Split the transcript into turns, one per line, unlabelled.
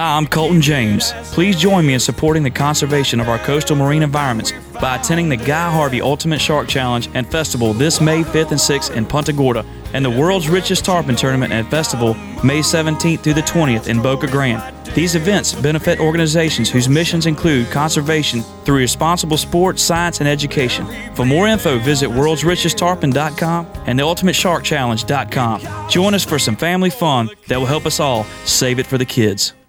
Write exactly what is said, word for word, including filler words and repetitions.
Hi, I'm Colton James. Please join me in supporting the conservation of our coastal marine environments by attending the Guy Harvey Ultimate Shark Challenge and Festival this May fifth and sixth in Punta Gorda, and the World's Richest Tarpon Tournament and Festival May seventeenth through the twentieth in Boca Grande. These events benefit organizations whose missions include conservation through responsible sports, science, and education. For more info, visit worlds richest tarpon dot com and the ultimate shark challenge dot com. Join us for some family fun that will help us all save it for the kids.